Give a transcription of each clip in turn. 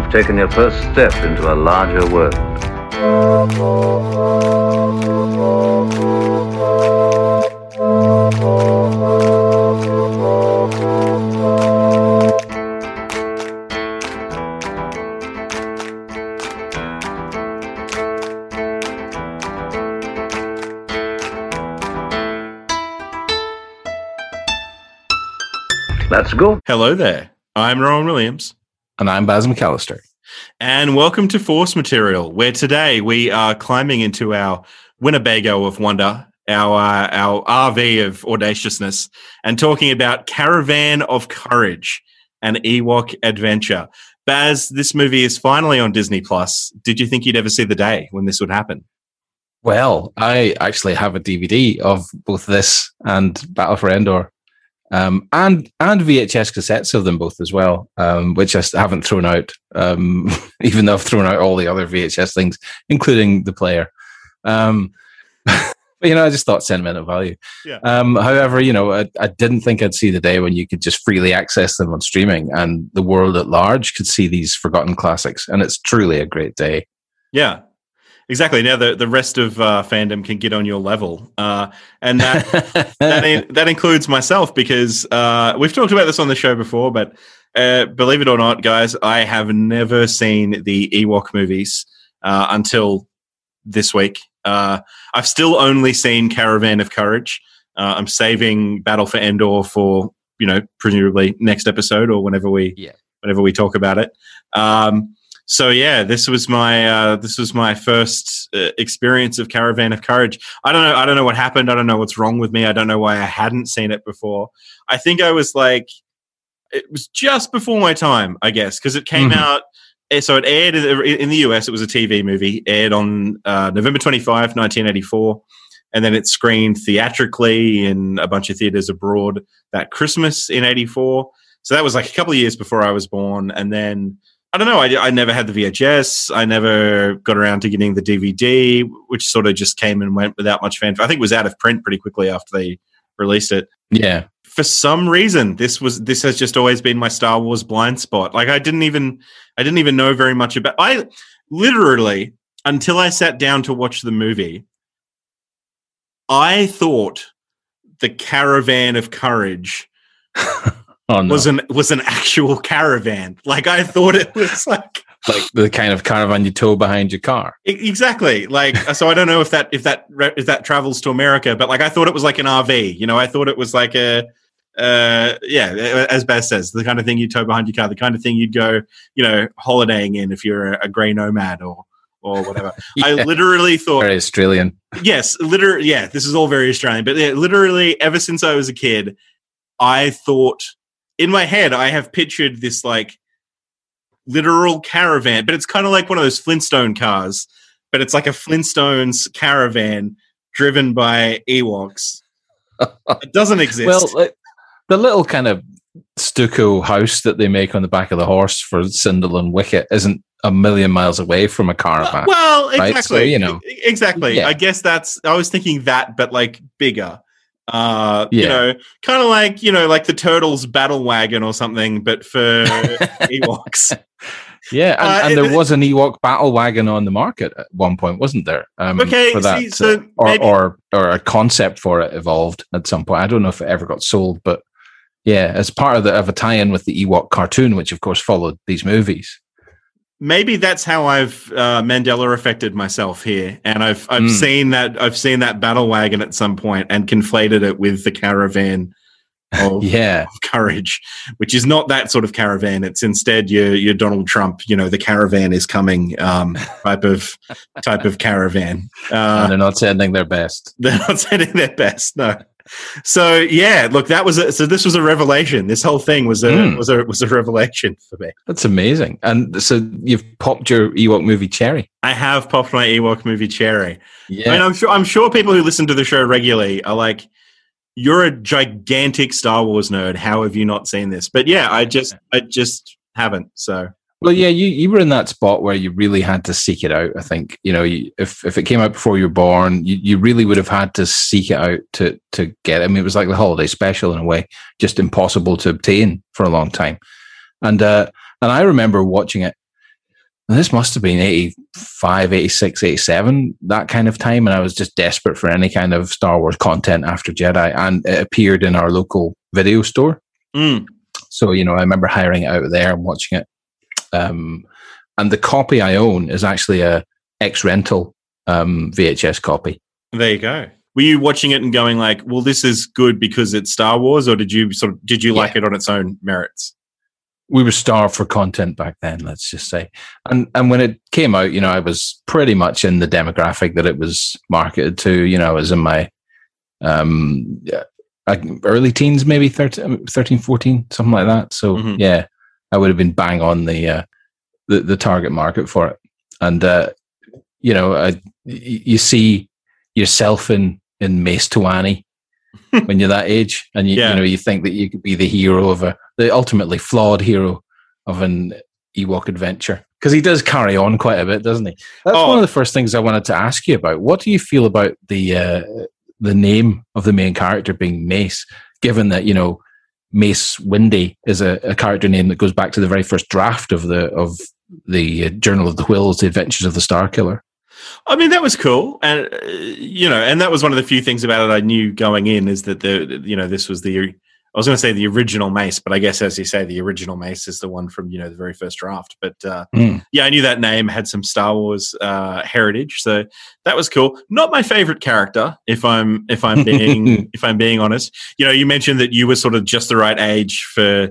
you've taken your first step into a larger world. Let's go. Hello there. I'm Rowan Williams. And I'm Baz McAllister. And welcome to Force Material, where today we are climbing into our Winnebago of wonder, our RV of audaciousness, and talking about Caravan of Courage, an Ewok adventure. Baz, this movie is finally on Disney+. Did you think you'd ever see the day when this would happen? Well, I actually have a DVD of both this and Battle for Endor. And VHS cassettes of them both as well, which I haven't thrown out, even though I've thrown out all the other VHS things, including the player. But, I just thought sentimental value. Yeah. However, I didn't think I'd see the day when you could just freely access them on streaming and the world at large could see these forgotten classics. And it's truly a great day. Yeah. Exactly. Now the rest of fandom can get on your level, and that includes myself because we've talked about this on the show before. But believe it or not, guys, I have never seen the Ewok movies until this week. I've still only seen Caravan of Courage. I'm saving Battle for Endor for presumably next episode or whenever we talk about it. So yeah, this was my first experience of Caravan of Courage. I don't know what happened. I don't know what's wrong with me. I don't know why I hadn't seen it before. I think it was just before my time, I guess, because it came out. So it aired in the US. It was a TV movie. Aired on November 25, 1984, and then it screened theatrically in a bunch of theaters abroad that Christmas in '84. So that was like a couple of years before I was born, and then. I don't know. I never had the VHS. I never got around to getting the DVD, which sort of just came and went without much fanfare. I think it was out of print pretty quickly after they released it. Yeah. For some reason, this has just always been my Star Wars blind spot. Like I didn't even know very much about. I literally until I sat down to watch the movie, I thought the Caravan of Courage. Oh, no. was an actual caravan. Like I thought it was like the kind of caravan you tow behind your car. Exactly. Like so, I don't know if that travels to America, but like I thought it was like an RV. I thought it was like a as Baz says, the kind of thing you tow behind your car, the kind of thing you'd go holidaying in if you're a grey nomad or whatever. Yeah. I literally thought very Australian. Yes, literally. Yeah, this is all very Australian. But literally, ever since I was a kid, I thought. In my head, I have pictured this like literal caravan, but it's kind of like one of those Flintstone cars, but it's like a Flintstones caravan driven by Ewoks. It doesn't exist. Well, the little kind of stucco house that they make on the back of the horse for Sindel and Wicket isn't a million miles away from a caravan. Well, exactly. Right? So, exactly. Yeah. I guess I was thinking that, but like bigger. Kind of like like the Turtles battle wagon or something, but for Ewoks. Yeah, and there was an Ewok battle wagon on the market at one point, wasn't there? Okay, for that, so or a concept for it evolved at some point. I don't know if it ever got sold, but yeah, as part of a tie-in with the Ewok cartoon, which of course followed these movies. Maybe that's how I've Mandela affected myself here, and I've seen that battle wagon at some point and conflated it with the caravan of courage, which is not that sort of caravan. It's instead your Donald Trump, the caravan is coming type of caravan. And they're not sending their best. They're not sending their best. No. So yeah, look, this was a revelation. This whole thing was a revelation for me. That's amazing. And so you've popped your Ewok movie cherry. I have popped my Ewok movie cherry. Yeah. I mean, I'm sure people who listen to the show regularly are like, "You're a gigantic Star Wars nerd. How have you not seen this?" But yeah, I just haven't. So. Well, yeah, you were in that spot where you really had to seek it out. I think if it came out before you were born, you really would have had to seek it out to get it. I mean, it was like the holiday special in a way, just impossible to obtain for a long time. And I remember watching it this must have been 85, 86, 87, that kind of time. And I was just desperate for any kind of Star Wars content after Jedi. And it appeared in our local video store. So, I remember hiring it out there and watching it. And the copy I own is actually a X-Rental VHS copy. There you go. Were you watching it and going like, well, this is good because it's Star Wars, or did you like it on its own merits? We were starved for content back then, let's just say. And when it came out, I was pretty much in the demographic that it was marketed to. I was in my early teens, maybe 13, 14, something like that. So, yeah, I would have been bang on the target market for it. And, you see yourself in Mace Tawani when you're that age, and you think that you could be the hero of the ultimately flawed hero of an Ewok adventure, because he does carry on quite a bit, doesn't he? That's one of the first things I wanted to ask you about. What do you feel about the name of the main character being Mace, given that Mace Windy is a character name that goes back to the very first draft of the Journal of the Whills, The Adventures of the Starkiller? I mean, that was cool, and and that was one of the few things about it I knew going in, is that this was I was going to say the original Mace, but I guess, as you say, the original Mace is the one from the very first draft. But yeah, I knew that name had some Star Wars heritage, so that was cool. Not my favorite character, if I'm being if I'm being honest. You mentioned that you were sort of just the right age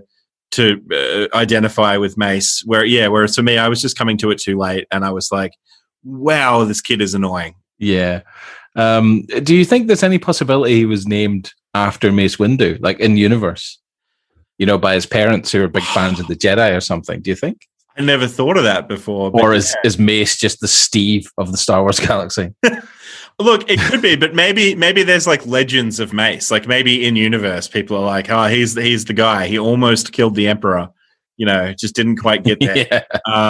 to identify with Mace, whereas for me, I was just coming to it too late, and I was like, wow, this kid is annoying. Yeah. Do you think there's any possibility he was named after Mace Windu, like in universe? By his parents who are big fans of the Jedi or something. Do you think? I never thought of that before. Or is Mace just the Steve of the Star Wars galaxy? Look, it could be, but maybe there's like legends of Mace. Like maybe in universe, people are like, oh, he's the guy. He almost killed the Emperor. Just didn't quite get there.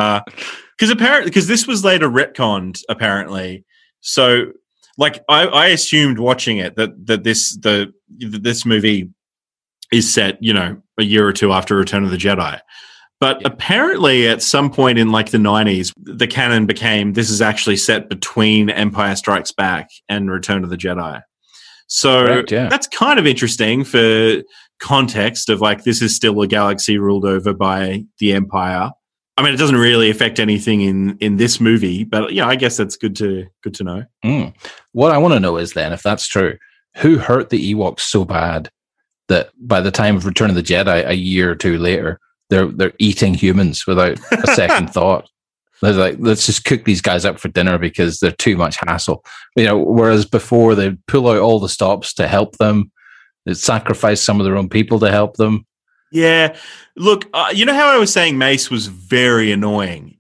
Because this was later retconned, apparently. So, like, I assumed watching it that this movie is set, a year or two after Return of the Jedi. But apparently, at some point in like the 90s, the canon became this is actually set between Empire Strikes Back and Return of the Jedi. So that's kind of interesting for context of like this is still a galaxy ruled over by the Empire. I mean, it doesn't really affect anything in this movie, but I guess that's good to know. What I want to know is then, if that's true, who hurt the Ewoks so bad that by the time of Return of the Jedi, a year or two later, they're eating humans without a second thought. They're like, let's just cook these guys up for dinner because they're too much hassle. Whereas before they pull out all the stops to help them, they sacrifice some of their own people to help them. Yeah. Look, you know how I was saying Mace was very annoying?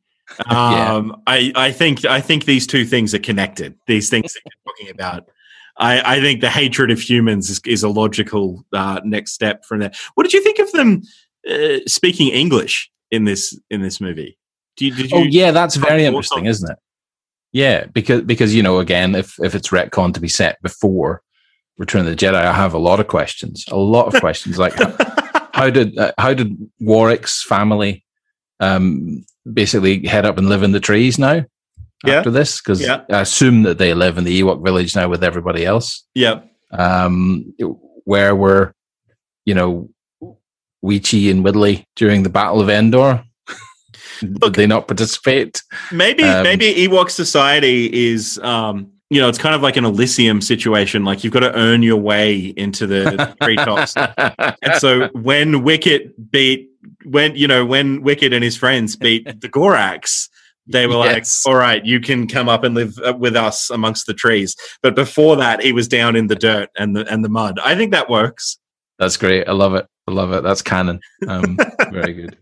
I think these two things are connected. These things that you're talking about. I think the hatred of humans is a logical next step from there. What did you think of them speaking English in this movie? That's very interesting, isn't it? Yeah, because again, if it's retcon to be set before Return of the Jedi, I have a lot of questions. Like how did Warwick's family basically head up and live in the trees now after this? Because I assume that they live in the Ewok village now with everybody else. Yeah. Where were Weechee and Whitley during the Battle of Endor? Did they not participate? Maybe Ewok society is it's kind of like an Elysium situation. Like you've got to earn your way into the treetops. And so when Wicket and his friends beat the Gorax, they were like, all right, you can come up and live with us amongst the trees. But before that, he was down in the dirt and the mud. I think that works. That's great. I love it. That's canon. Very good.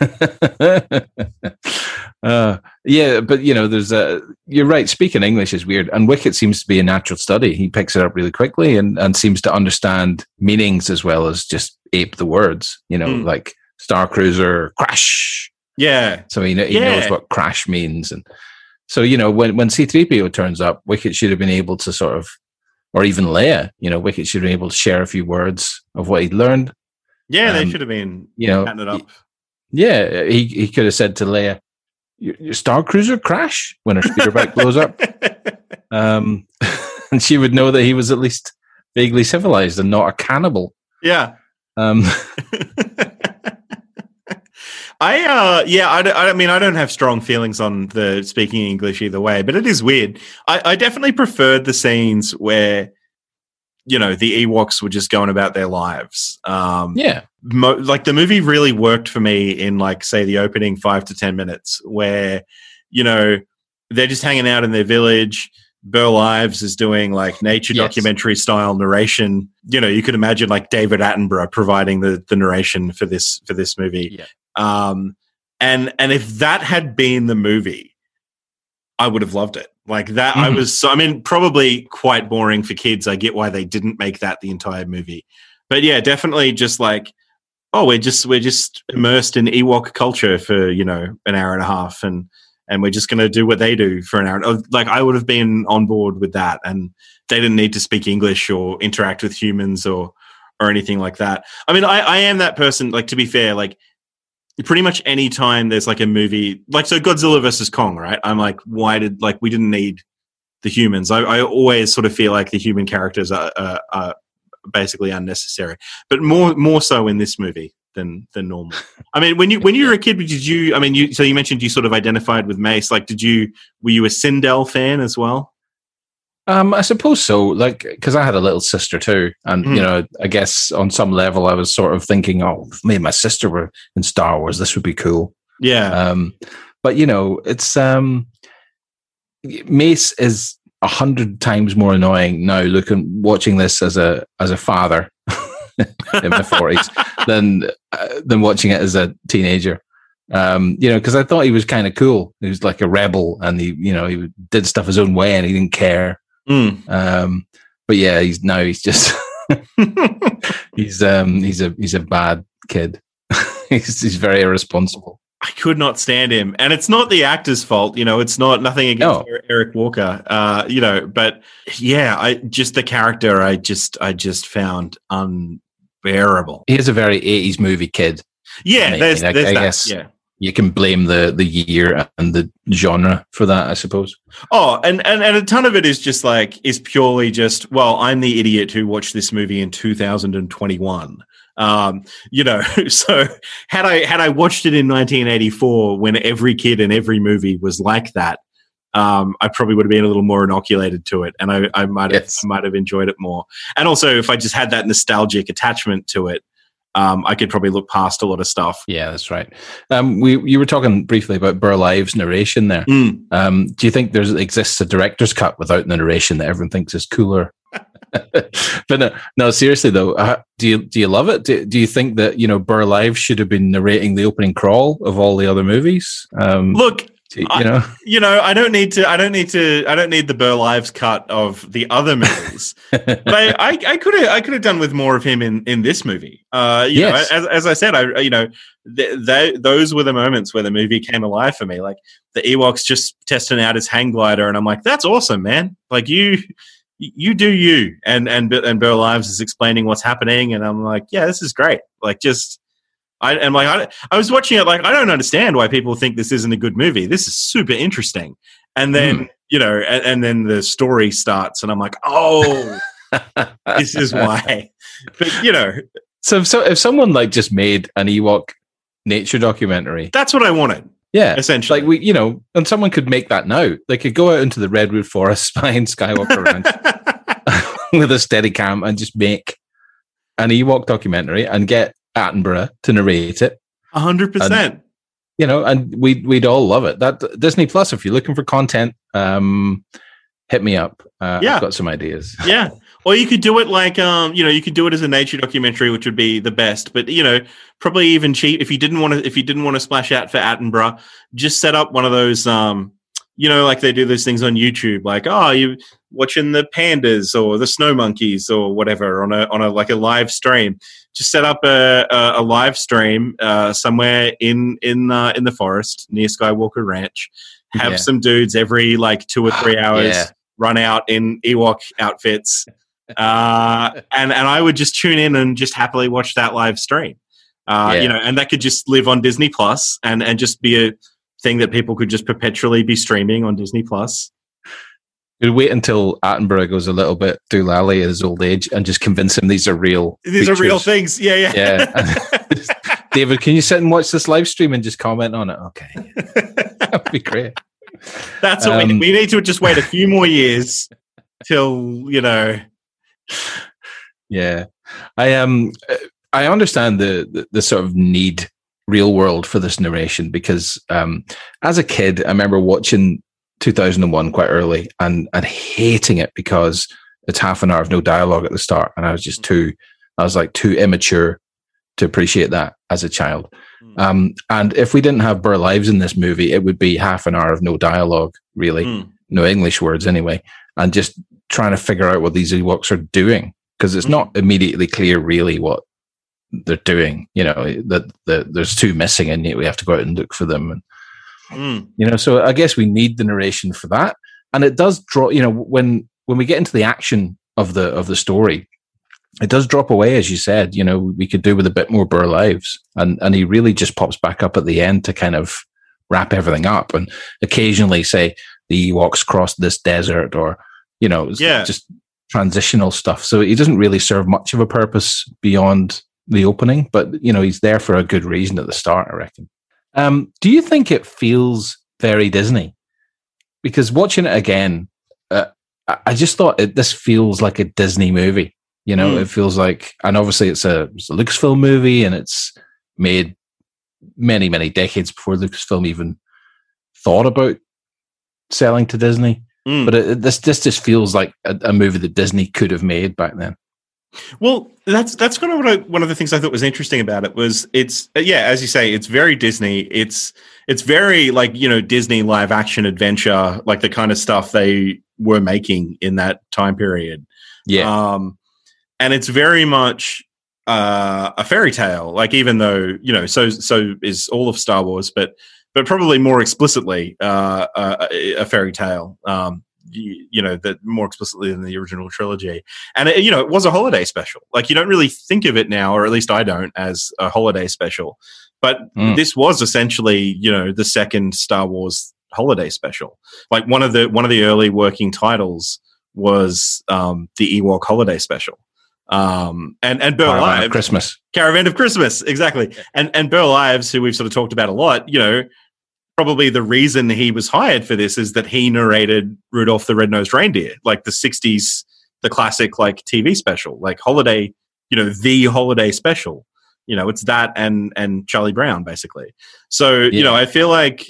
But there's you're right, speaking English is weird, and Wicket seems to be a natural study. He picks it up really quickly and seems to understand meanings as well as just ape the words, like Star Cruiser crash. So he knows what crash means. And so when C-3PO turns up, Wicket should have been able to sort of, or even Leia, Wicket should have been able to share a few words of what he'd learned. They should have been chatting it up. Yeah, he could have said to Leia, your Star Cruiser crash when her speeder bike blows up. And she would know that he was at least vaguely civilized and not a cannibal. Yeah. I mean, I don't have strong feelings on the speaking English either way, but it is weird. I definitely preferred the scenes where, you know, the Ewoks were just going about their lives. Like the movie really worked for me in, like, say, the opening 5 to 10 minutes where, you know, they're just hanging out in their village. Burl Ives is doing like nature documentary style narration. You know, you could imagine like David Attenborough providing the narration for this movie. Yeah. And if that had been the movie, I would have loved it. Like that, I mean, probably quite boring for kids. I get why they didn't make that the entire movie. But yeah, definitely just like, oh, we're just immersed in Ewok culture for, you know, an hour and a half and we're just going to do what they do for an hour. Like I would have been on board with that, and they didn't need to speak English or interact with humans or anything like that. I mean, I am that person, like, to be fair, like pretty much any time there's like a movie, like, so Godzilla versus Kong, right? I'm like, we didn't need the humans. I always sort of feel like the human characters are basically unnecessary, but more so in this movie than normal. I mean, when you were a kid, so you mentioned you sort of identified with Mace. Like, were you a Sindel fan as well? I suppose so. Like, because I had a little sister too, and you know, I guess on some level, I was sort of thinking, oh, if me and my sister were in Star Wars, this would be cool. Yeah. But you know, it's Mace is 100 times more annoying now. Watching this as a father in my 40s than watching it as a teenager. You know, because I thought he was kind of cool. He was like a rebel, and he did stuff his own way, and he didn't care. But yeah, he's just he's a bad kid. he's very irresponsible. I could not stand him, and it's not the actor's fault. You know, it's nothing against Eric Walker. You know, but yeah, the character I just found unbearable. He is a very 80s movie kid. Yeah, there's I that. guess. Yeah. You can blame the year and the genre for that, I suppose. Oh, and a ton of it is purely just, well, I'm the idiot who watched this movie in 2021. You know, so had I watched it in 1984 when every kid in every movie was like that, I probably would have been a little more inoculated to it, and I might have enjoyed it more. And also, if I just had that nostalgic attachment to it, I could probably look past a lot of stuff. Yeah, that's right. You were talking briefly about Burl Ives' narration there. Do you think there exists a director's cut without the narration that everyone thinks is cooler? But no, seriously though, do you love it? Do you think that, you know, Burl Ives should have been narrating the opening crawl of all the other movies? Look, I don't need the Burl Ives cut of the other movies, but I could have done with more of him in this movie. Yes. Know, as I said, those were the moments where the movie came alive for me. Like the Ewoks just testing out his hang glider, and I'm like, that's awesome, man. Like you do you, and Burl Ives is explaining what's happening, and I'm like, yeah, this is great. Like I was watching it like, I don't understand why people think this isn't a good movie. This is super interesting. And then, you know, and then the story starts and I'm like, oh, this is why. But, you know. So if someone like just made an Ewok nature documentary. That's what I wanted. Yeah. Essentially. Like and someone could make that now. They could go out into the Redwood Forest behind Skywalker Ranch with a Steadicam and just make an Ewok documentary and get Attenborough to narrate it. 100%. You know, and we'd all love it. That Disney Plus, if you're looking for content, hit me up. I've got some ideas. Yeah. Or you could do it like, you could do it as a nature documentary, which would be the best. But, you know, probably even cheap. If you didn't want to splash out for Attenborough, just set up one of those, like they do those things on YouTube, like, oh, you watching the pandas or the snow monkeys or whatever on a like a live stream. Just set up a live stream somewhere in the forest near Skywalker Ranch. Have some dudes every like 2 or 3 hours run out in Ewok outfits, and I would just tune in and just happily watch that live stream. And that could just live on Disney Plus and just be a thing that people could just perpetually be streaming on Disney Plus. We'd wait until Attenborough goes a little bit doolally at his old age and just convince him these are real. These features. are real things. Yeah. Yeah. David, can you sit and watch this live stream and just comment on it? Okay. That'd be great. That's what we need to just wait a few more years till, Yeah. I understand the sort of need real world for this narration because as a kid, I remember watching 2001 quite early and hating it because it's half an hour of no dialogue at the start. And I was just too immature to appreciate that as a child. And if we didn't have Burl Ives in this movie, it would be half an hour of no dialogue, really. No English words anyway. And just trying to figure out what these Ewoks are doing because it's not immediately clear really what they're doing. That there's two missing and we have to go out and look for them. And, so I guess we need the narration for that. And it does draw, when we get into the action of the story, it does drop away, as you said. We could do with a bit more Burl Ives, and he really just pops back up at the end to kind of wrap everything up, and occasionally say the Ewoks crossed this desert, or just transitional stuff. So he doesn't really serve much of a purpose beyond the opening, but he's there for a good reason at the start, I reckon. Do you think it feels very Disney? Because watching it again, I just thought this feels like a Disney movie. It feels like, and obviously it's a Lucasfilm movie, and it's made many, many decades before Lucasfilm even thought about selling to Disney. But this just feels like a movie that Disney could have made back then. Well, that's kind of one of the things I thought was interesting about it was it's as you say, it's very Disney. It's very like Disney live action adventure, like the kind of stuff they were making in that time period. Yeah. And it's very much a fairy tale, like even though so is all of Star Wars, but probably more explicitly a fairy tale. That more explicitly than the original trilogy, and it was a holiday special. Like you don't really think of it now, or at least I don't, as a holiday special. But this was essentially the second Star Wars holiday special. Like one of the early working titles was the Ewok holiday special. And Burl Ives, Caravan of Christmas, exactly. And Burl Ives, who we've sort of talked about a lot, probably the reason he was hired for this is that he narrated Rudolph the Red-Nosed Reindeer, like the 60s, the classic like TV special, like holiday, the holiday special. It's that and Charlie Brown basically. So, I feel like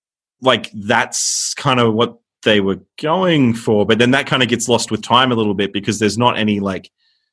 that's kind of what they were going for, but then that kind of gets lost with time a little bit because there's not any like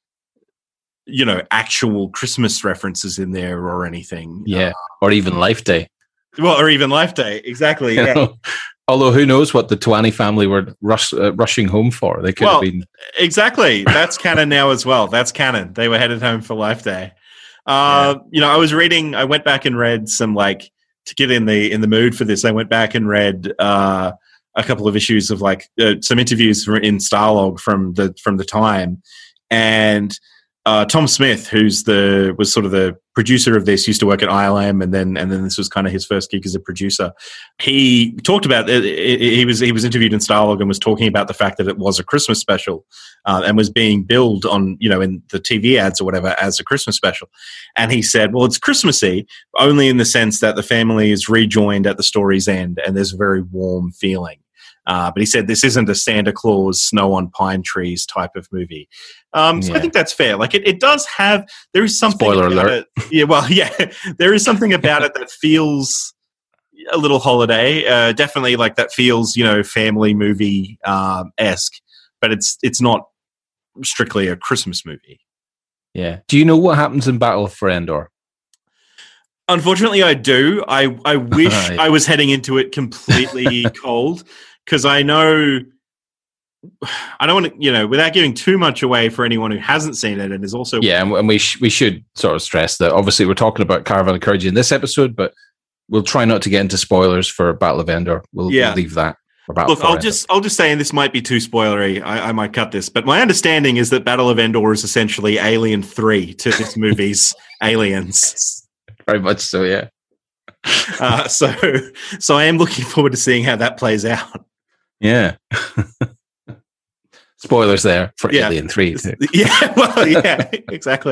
actual Christmas references in there or anything. Yeah. Or even Life Day. Well, or even Life Day. Exactly. Yeah. Although who knows what the Tuani family were rushing home for. They could have been. Exactly. That's canon now as well. That's canon. They were headed home for Life Day. I went back and read some to get in the mood for this. I went back and read a couple of issues of some interviews in Starlog from the time. And Tom Smith, who's was sort of the producer of this, used to work at ILM, and then this was kind of his first gig as a producer. He talked about it. He was interviewed in Starlog and was talking about the fact that it was a Christmas special and was being billed on in the TV ads or whatever as a Christmas special. And he said, "Well, it's Christmassy only in the sense that the family is rejoined at the story's end, and there's a very warm feeling." But he said this isn't a Santa Claus, snow on pine trees type of movie. So I think that's fair. Like it does have, there is something. Spoiler alert. There is something about it that feels a little holiday. Definitely that feels, family movie esque, but it's not strictly a Christmas movie. Yeah. Do you know what happens in Battle for Endor? Unfortunately, I do. I wish I was heading into it completely cold. Because I know, I don't want to, without giving too much away for anyone who hasn't seen it and is also... Yeah, and we should sort of stress that obviously we're talking about Caravan of Courage in this episode, but we'll try not to get into spoilers for Battle of Endor. We'll leave that for Battle Look, I'll just say, and this might be too spoilery, I might cut this, but my understanding is that Battle of Endor is essentially Alien 3 to this movie's Aliens. Very much so, yeah. So I am looking forward to seeing how that plays out. Yeah. Spoilers there for Alien 3 too. Yeah, well, yeah, exactly.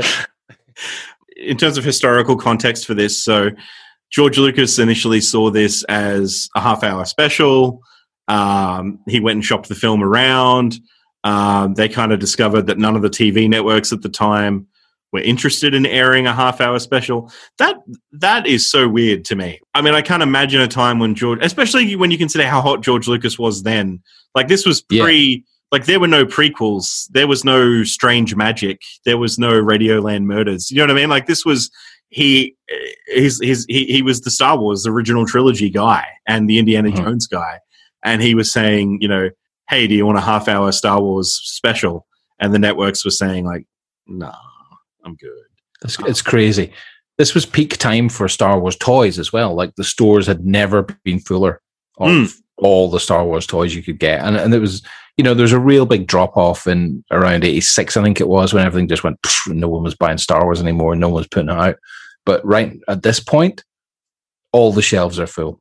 In terms of historical context for this, so George Lucas initially saw this as a half-hour special. He went and shopped the film around. They kind of discovered that none of the TV networks at the time were interested in airing a half-hour special. That is so weird to me. I mean, I can't imagine a time when especially when you consider how hot George Lucas was then. Like, this was like, there were no prequels. There was no Strange Magic. There was no Radioland Murders. You know what I mean? Like, this was he was the Star Wars original trilogy guy and the Indiana Jones guy, and he was saying, you know, hey, do you want a half-hour Star Wars special? And the networks were saying, like, no, I'm good. It's crazy. This was peak time for Star Wars toys as well. Like, the stores had never been fuller of all the Star Wars toys you could get, and it was, you know, there's a real big drop off in around '86, I think it was, when everything just went. No one was buying Star Wars anymore. No one was putting it out. But right at this point, all the shelves are full.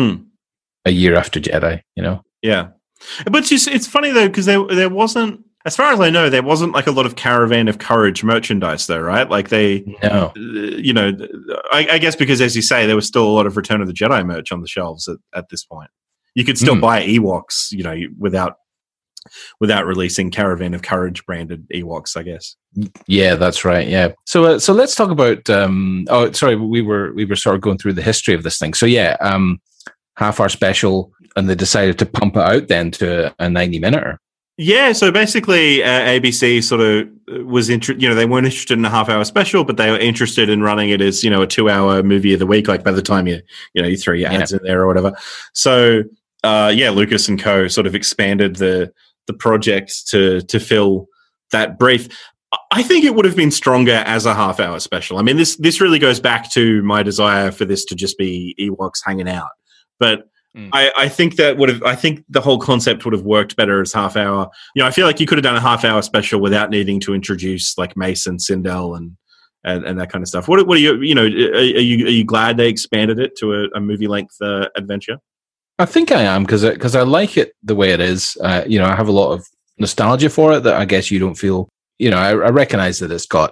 A year after Jedi, you know. Yeah, but it's funny though, because there wasn't, as far as I know, there wasn't like a lot of Caravan of Courage merchandise though, right? Like you know, I guess because, as you say, there was still a lot of Return of the Jedi merch on the shelves at this point. You could still buy Ewoks, you know, without releasing Caravan of Courage branded Ewoks, I guess. Yeah, that's right. Yeah. So let's talk about. We were sort of going through the history of this thing. So yeah, half-hour special, and they decided to pump it out then to a 90-minute. Yeah. So basically, ABC sort of was interested. You know, they weren't interested in a half-hour special, but they were interested in running it as, you know, a 2-hour movie of the week. Like, by the time you throw your ads in there or whatever. So Lucas and Co. sort of expanded the project to fill that brief. I think it would have been stronger as a half-hour special. I mean, this really goes back to my desire for this to just be Ewoks hanging out. But I think I think the whole concept would have worked better as half-hour. You know, I feel like you could have done a half-hour special without needing to introduce like Mace and Sindel and that kind of stuff. What are you glad they expanded it to a movie-length adventure? I think I am, because I like it the way it is. You know, I have a lot of nostalgia for it that I guess you don't feel. You know, I recognize that it's got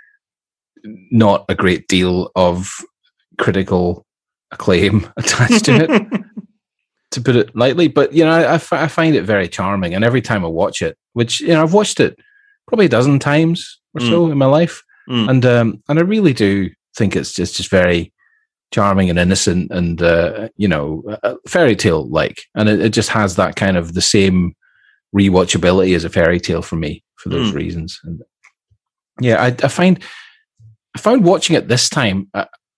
not a great deal of critical acclaim attached to it, to put it lightly. But, you know, I find it very charming. And every time I watch it, which, you know, I've watched it probably a dozen times or so in my life. And I really do think it's just very charming and innocent and, you know, fairy tale like. And it just has that kind of the same rewatchability as a fairy tale for me for those reasons. And yeah, I found watching it this time,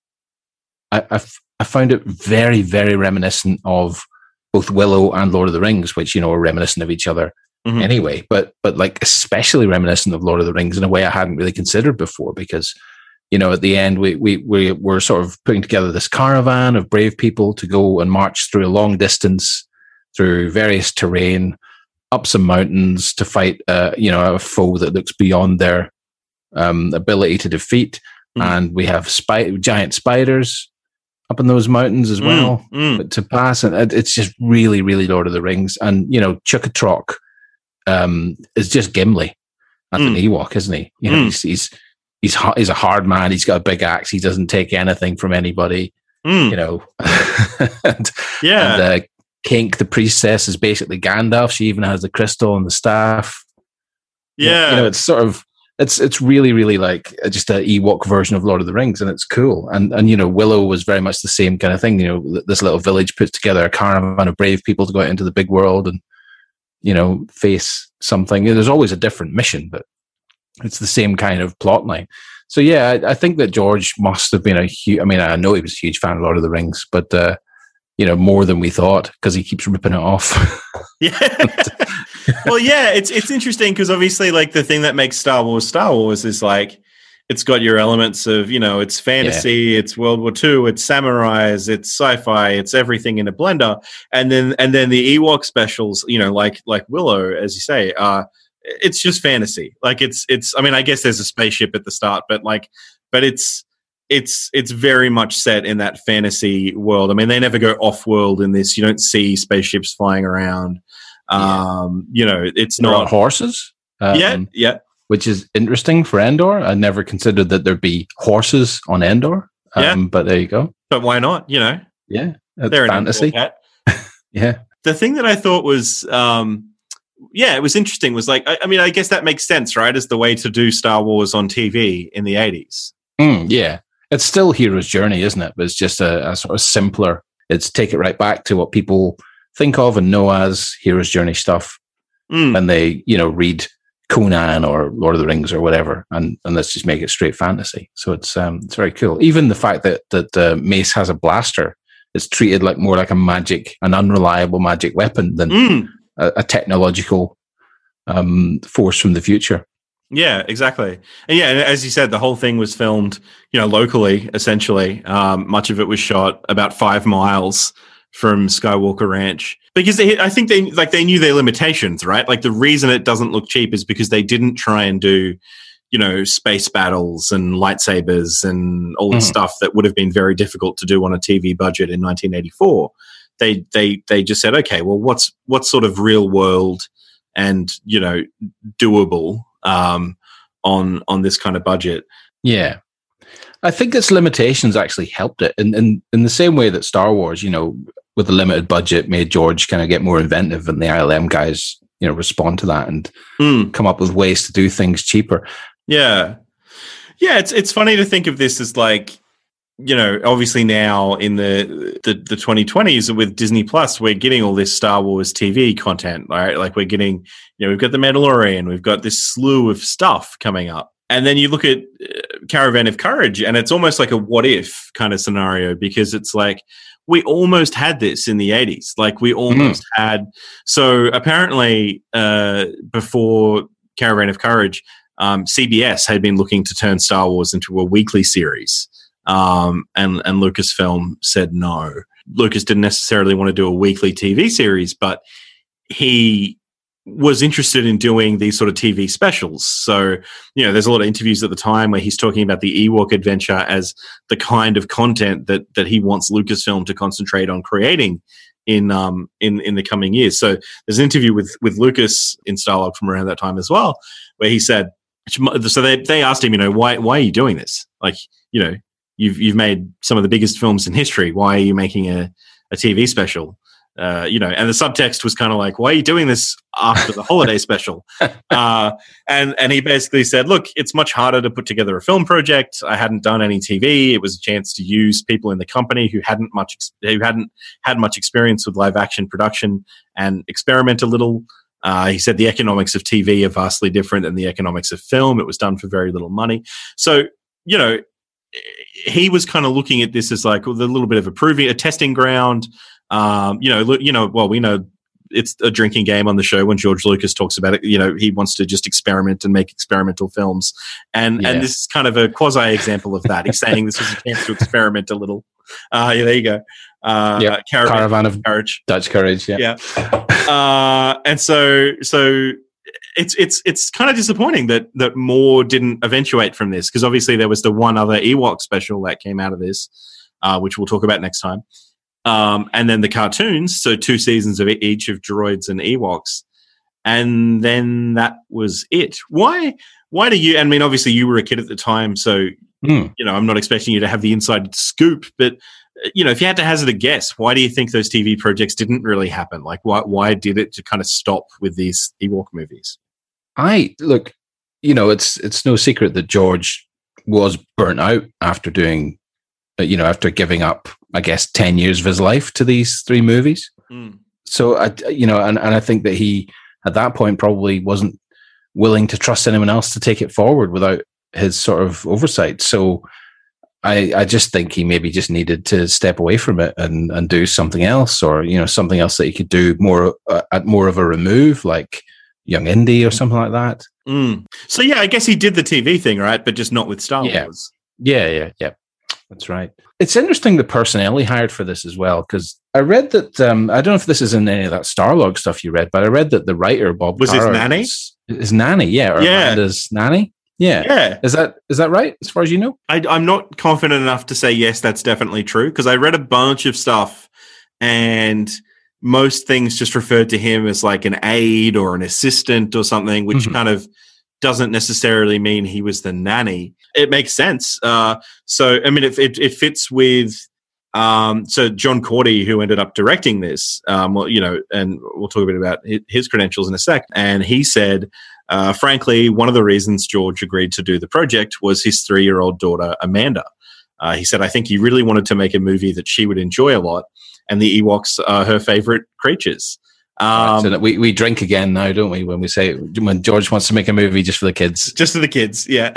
I found it very, very reminiscent of both Willow and Lord of the Rings, which, you know, are reminiscent of each other anyway, but like especially reminiscent of Lord of the Rings in a way I hadn't really considered before, because, you know, at the end we were sort of putting together this caravan of brave people to go and march through a long distance through various terrain, up some mountains to fight, you know, a foe that looks beyond their ability to defeat. And we have giant spiders up in those mountains as well to pass. And it's just really, really Lord of the Rings. And, you know, Chukkatrok is just Gimli as an Ewok, isn't he? You know, he's a hard man. He's got a big axe. He doesn't take anything from anybody, you know. and Kink, the priestess, is basically Gandalf. She even has the crystal and the staff. Yeah. You know, it's sort of, it's really, really like just an Ewok version of Lord of the Rings, and it's cool. And you know, Willow was very much the same kind of thing. You know, this little village puts together a caravan of brave people to go out into the big world and, you know, face something. There's always a different mission, but it's the same kind of plot line. So yeah, I think that George must have been a huge, I mean, I know he was a huge fan of Lord of the Rings, but you know, more than we thought, because he keeps ripping it off. Yeah. Well, yeah, it's interesting because obviously, like, the thing that makes Star Wars is like, it's got your elements of, you know, it's fantasy, it's World War II, it's samurais, it's sci-fi, it's everything in a blender. And then the Ewok specials, you know, like Willow, as you say, it's just fantasy. Like it's I mean, I guess there's a spaceship at the start, but it's it's very much set in that fantasy world. I mean, they never go off world in this. You don't see spaceships flying around. It's There not are horses. Yeah. Which is interesting for Endor. I never considered that there'd be horses on Endor. But there you go. But why not? Yeah. They're fantasy. Yeah. The thing that I thought was, it was interesting was like, I guess that makes sense, right? As the way to do Star Wars on TV in the 80s. Yeah. It's still Hero's Journey, isn't it? But it's just a sort of simpler, it's take it right back to what people think of and know as Hero's Journey stuff. When they, read Conan or Lord of the Rings or whatever, and let's just make it straight fantasy. So it's very cool. Even the fact that Mace has a blaster is treated more like an unreliable magic weapon than a technological force from the future. Yeah, exactly. And as you said, the whole thing was filmed, locally, essentially. Much of it was shot about 5 miles from Skywalker Ranch, because I think they knew their limitations, right? Like, the reason it doesn't look cheap is because they didn't try and do, space battles and lightsabers and all this stuff that would have been very difficult to do on a TV budget in 1984. They just said, okay, well, what's sort of real world and doable on this kind of budget. Yeah. I think its limitations actually helped it in the same way that Star Wars, with a limited budget, made George kind of get more inventive, and the ILM guys, respond to that and come up with ways to do things cheaper. Yeah. Yeah. It's funny to think of this as obviously now in the 2020s with Disney Plus, we're getting all this Star Wars TV content, right? Like, we're getting, we've got The Mandalorian, we've got this slew of stuff coming up. And then you look at Caravan of Courage, and it's almost like a what if kind of scenario, because it's like, we almost had this in the 80s. Like, we almost had. So apparently, before Caravan of Courage, CBS had been looking to turn Star Wars into a weekly series. And Lucasfilm said no. Lucas didn't necessarily want to do a weekly TV series, but he was interested in doing these sort of TV specials. So, there's a lot of interviews at the time where he's talking about the Ewok adventure as the kind of content that he wants Lucasfilm to concentrate on creating in the coming years. So there's an interview with Lucas in Starlog from around that time as well, where he said, so they asked him, why are you doing this? Like, you've made some of the biggest films in history. Why are you making a TV special? And the subtext was kind of like, why are you doing this after the holiday special? And he basically said, look, it's much harder to put together a film project. I hadn't done any TV. It was a chance to use people in the company who hadn't had much experience with live action production and experiment a little. He said the economics of TV are vastly different than the economics of film. It was done for very little money. So, he was kind of looking at this as like a little bit of a testing ground. We know it's a drinking game on the show when George Lucas talks about it. He wants to just experiment and make experimental films. And this is kind of a quasi example of that. He's saying this was a chance to experiment a little. There you go. Caravan of Courage. Dutch Courage. Yeah. And so it's kind of disappointing that more didn't eventuate from this, because obviously there was the one other Ewok special that came out of this, which we'll talk about next time. And then the cartoons, so 2 seasons of each of droids and Ewoks. And then that was it. Why do you, I mean, obviously you were a kid at the time, so, I'm not expecting you to have the inside scoop, but, if you had to hazard a guess, why do you think those TV projects didn't really happen? Like, why did it to kind of stop with these Ewok movies? It's no secret that George was burnt out after doing, after giving up, I guess, 10 years of his life to these 3 movies. So, I think that he, at that point, probably wasn't willing to trust anyone else to take it forward without his sort of oversight. So I just think he maybe just needed to step away from it and do something else, or, something else that he could do more at more of a remove, like Young Indy or something like that. So, I guess he did the TV thing, right? But just not with Star Wars. Yeah. That's right. It's interesting the personnel he hired for this as well, because I read that, I don't know if this is in any of that Starlog stuff you read, but I read that the writer, Bob was Carr, his nanny? His nanny, or Amanda's nanny. Yeah. Is that right? As far as you know? I'm not confident enough to say yes, that's definitely true, because I read a bunch of stuff and most things just referred to him as like an aide or an assistant or something, which kind of doesn't necessarily mean he was the nanny. It makes sense. So, I mean, it fits with, so John Cordy, who ended up directing this, well, you know, and we'll talk a bit about his credentials in a sec. And he said, frankly, one of the reasons George agreed to do the project was his 3-year-old daughter, Amanda. He said, I think he really wanted to make a movie that she would enjoy a lot, and the Ewoks are her favorite creatures. So we drink again now, don't we? When George wants to make a movie just for the kids, just for the kids, yeah.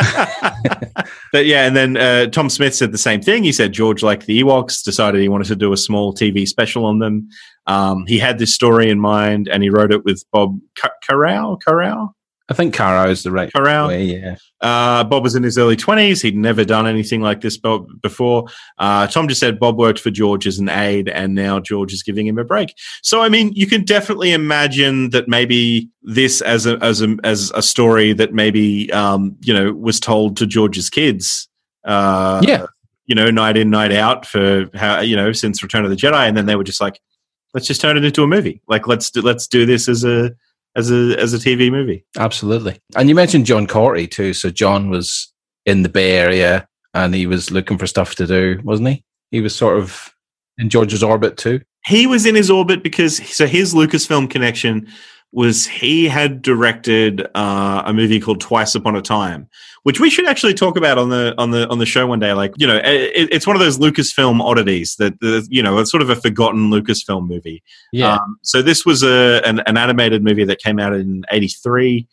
But yeah, and then Tom Smith said the same thing. He said George liked the Ewoks, decided he wanted to do a small TV special on them. He had this story in mind, and he wrote it with Bob Carroll. I think Carroll is the right way. Yeah. Bob was in his early 20s. He'd never done anything like this before. Tom just said Bob worked for George as an aide, and now George is giving him a break. So, I mean, you can definitely imagine that maybe this as a story that maybe was told to George's kids. Night in, night out for since Return of the Jedi, and then they were just like, let's just turn it into a movie. Like let's do this as a TV movie. Absolutely. And you mentioned John Corty too. So John was in the Bay Area and he was looking for stuff to do, wasn't he? He was sort of in George's orbit too. He was in his orbit because his Lucasfilm connection was he had directed a movie called Twice Upon a Time, which we should actually talk about on the show one day. Like, you know, it's one of those Lucasfilm oddities that it's sort of a forgotten Lucasfilm movie. Yeah. So this was an animated movie that came out in '83,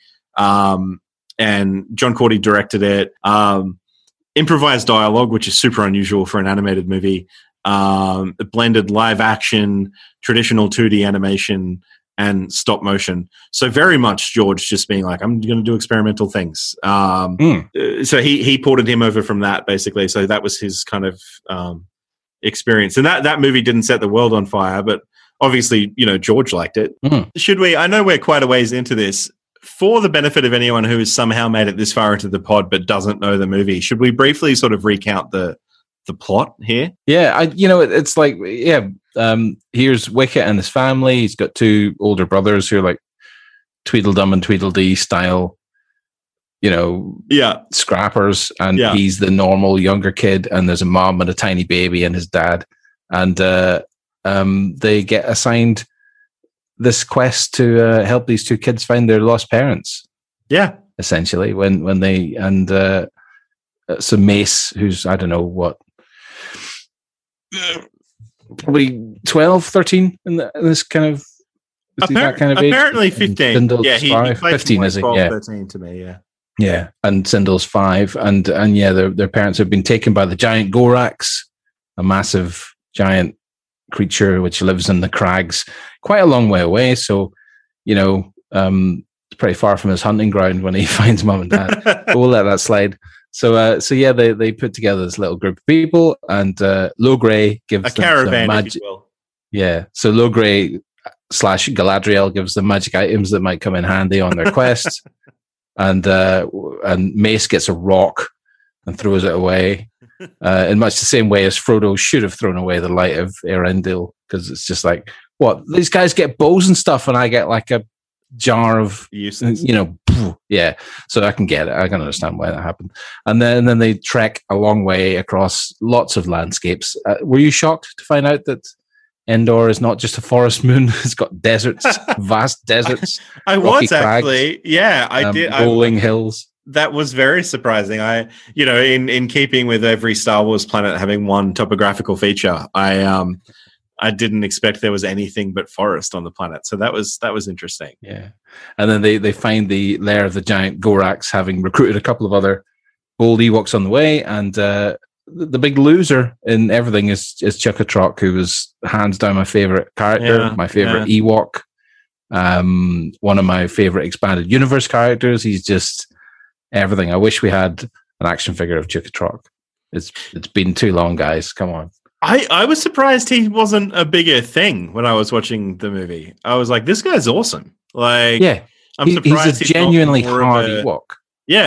and John Cordy directed it. Improvised dialogue, which is super unusual for an animated movie. It blended live action, traditional 2D animation, and stop motion. So very much George just being like, I'm going to do experimental things. So he ported him over from that basically. So that was his kind of experience. And that movie didn't set the world on fire, but obviously, George liked it. Should we, I know we're quite a ways into this, for the benefit of anyone who has somehow made it this far into the pod but doesn't know the movie, should we briefly sort of recount the plot here? Yeah, it's like, here's Wicket and his family. He's got 2 older brothers who are like Tweedledum and Tweedledee style, scrappers, and he's the normal younger kid, and there's a mom and a tiny baby and his dad, and they get assigned this quest to help these 2 kids find their lost parents. Yeah, essentially, when they and so Mace, who's I don't know what. Probably 12, 13 in this kind of that kind of age. Apparently 15. Sindle's yeah, he 15 is it? 12, yeah, 13 to me. Yeah, yeah, and Sindle's 5, and their parents have been taken by the giant Gorax, a massive giant creature which lives in the crags, quite a long way away. So, it's pretty far from his hunting ground when he finds mum and dad. But we'll let that slide. So they put together this little group of people, and Logray gives them a caravan, if you will. Yeah, so Logray / Galadriel gives them magic items that might come in handy on their quest, and Mace gets a rock and throws it away, in much the same way as Frodo should have thrown away the light of Erendil, because it's just like, what, these guys get bows and stuff, and I get like a jar of useless. Yeah, so I can get it. I can understand why that happened. And then they trek a long way across lots of landscapes. Were you shocked to find out that Endor is not just a forest moon? It's got deserts, vast deserts. I was actually, yeah, I did. Rolling hills. That was very surprising. In keeping with every Star Wars planet having one topographical feature, I didn't expect there was anything but forest on the planet. So that was interesting. Yeah. And then they find the lair of the giant Gorax, having recruited a couple of other bold Ewoks on the way. And the big loser in everything is Chukkatrok, who was hands down my favorite character, my favorite Ewok, one of my favorite expanded universe characters. He's just everything. I wish we had an action figure of Chukkatrok. It's been too long, guys. Come on. I was surprised he wasn't a bigger thing when I was watching the movie. I was like, this guy's awesome. Like, yeah, I'm surprised he's a genuinely hard Ewok. Yeah,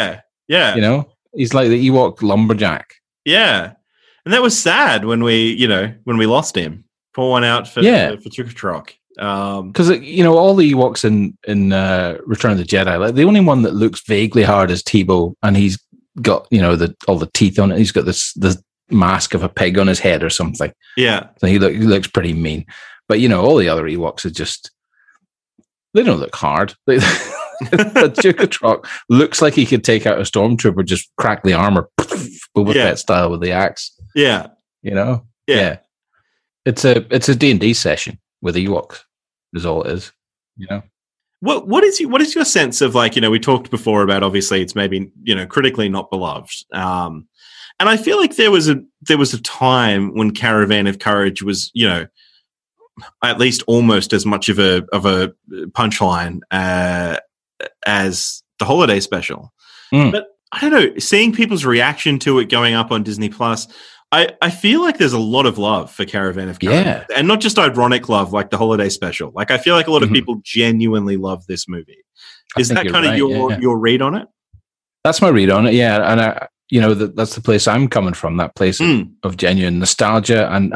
Yeah. You know, he's like the Ewok lumberjack. Yeah. And that was sad when we lost him. Pour one out for Chukotron. Because all the Ewoks in Return of the Jedi, like the only one that looks vaguely hard is Tebow, and he's got all the teeth on it. He's got the mask of a pig on his head or something. Yeah, so he looks pretty mean. But all the other Ewoks are they don't look hard. But Chukotron looks like he could take out a stormtrooper, just crack the armor, Boba Fett style with the axe. Yeah, yeah. It's a D&D session with Ewoks. Is all it is. What is your sense of, like, we talked before about, obviously it's maybe critically not beloved, and I feel like there was a time when Caravan of Courage was at least almost as much of a punchline as the holiday special. But I don't know, seeing people's reaction to it going up on Disney Plus, I feel like there's a lot of love for Caravan of Courage, and not just ironic love like the holiday special. Like, I feel like a lot of people genuinely love this movie. Is that kind of your read on it? That's my read on it, yeah. And that's the place I'm coming from, that place of genuine nostalgia and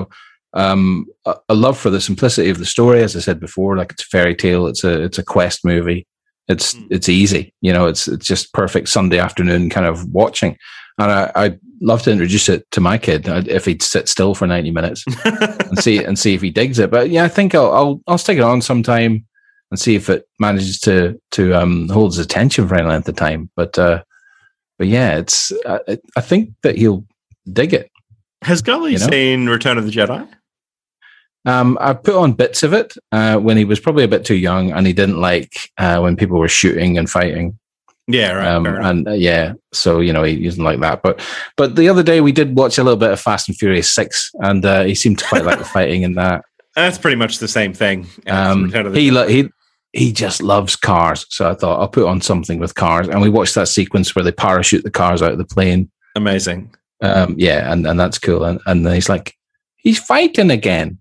a love for the simplicity of the story. As I said before, like, it's a fairy tale, it's a quest movie. It's easy, it's just perfect Sunday afternoon kind of watching. And I'd love to introduce it to my kid if he'd sit still for 90 minutes and see if he digs it. But yeah, I think I'll stick it on sometime and see if it manages to hold his attention for any length of time. But yeah, I think that he'll dig it. Has Gully seen Return of the Jedi? I put on bits of it when he was probably a bit too young, and he didn't like when people were shooting and fighting. Yeah, right. So he doesn't like that. But the other day we did watch a little bit of Fast and Furious 6, and he seemed to quite like the fighting in that. That's pretty much the same thing. He just loves cars, so I thought I'll put on something with cars, and we watched that sequence where they parachute the cars out of the plane. Amazing. And that's cool. And then he's like, he's fighting again.